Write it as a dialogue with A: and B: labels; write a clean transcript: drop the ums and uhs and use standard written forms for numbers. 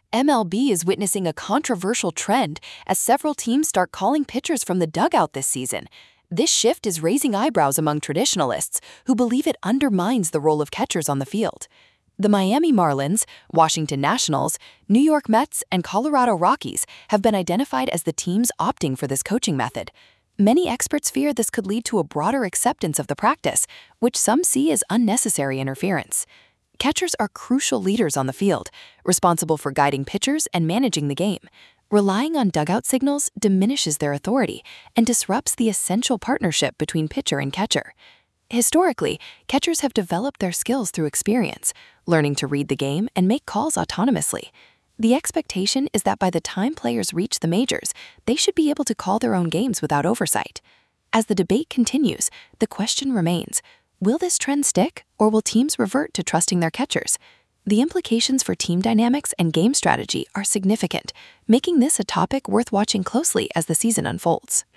A: MLB is witnessing a controversial trend as several teams start calling pitchers from the dugout this season. This shift is raising eyebrows among traditionalists who believe it undermines the role of catchers on the field. The Miami Marlins, Washington Nationals, New York Mets, and Colorado Rockies have been identified as the teams opting for this coaching method. Many experts fear this could lead to a broader acceptance of the practice, which some see as unnecessary interference. Catchers are crucial leaders on the field, responsible for guiding pitchers and managing the game. Relying on dugout signals diminishes their authority and disrupts the essential partnership between pitcher and catcher. Historically, catchers have developed their skills through experience, learning to read the game and make calls autonomously. The expectation is that by the time players reach the majors, they should be able to call their own games without oversight. As the debate continues, the question remains, will this trend stick, or will teams revert to trusting their catchers? The implications for team dynamics and game strategy are significant, making this a topic worth watching closely as the season unfolds.